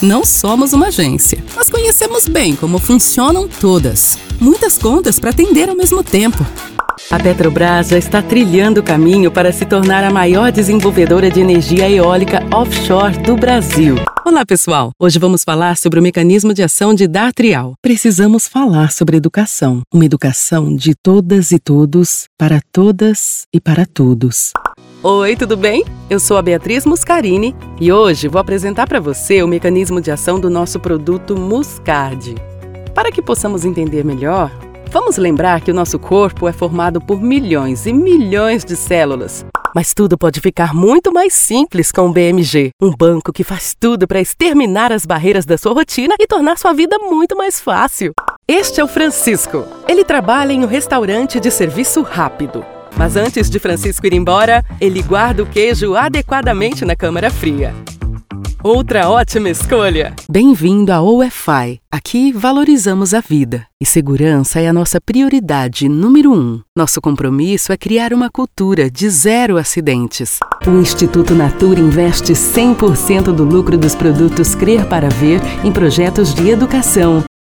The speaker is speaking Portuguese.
Não somos uma agência, mas conhecemos bem como funcionam todas. Muitas contas para atender ao mesmo tempo. A Petrobras já está trilhando o caminho para se tornar a maior desenvolvedora de energia eólica offshore do Brasil. Olá, pessoal! Hoje vamos falar sobre o mecanismo de ação de dar trial. Precisamos falar sobre educação. Uma educação de todas e todos, para todas e para todos. Oi, tudo bem? Eu sou a Beatriz Muscarini e hoje vou apresentar para você o mecanismo de ação do nosso produto Muscard. Para que possamos entender melhor, vamos lembrar que o nosso corpo é formado por milhões e milhões de células. Mas tudo pode ficar muito mais simples com o BMG, um banco que faz tudo para exterminar as barreiras da sua rotina e tornar sua vida muito mais fácil. Este é o Francisco. Ele trabalha em um restaurante de serviço rápido. Mas antes de Francisco ir embora, ele guarda o queijo adequadamente na câmara fria. Outra ótima escolha! Bem-vindo à OFI. Aqui valorizamos a vida. E segurança é a nossa prioridade número 1. Nosso compromisso é criar uma cultura de zero acidentes. O Instituto Natura investe 100% do lucro dos produtos Crer para Ver em projetos de educação.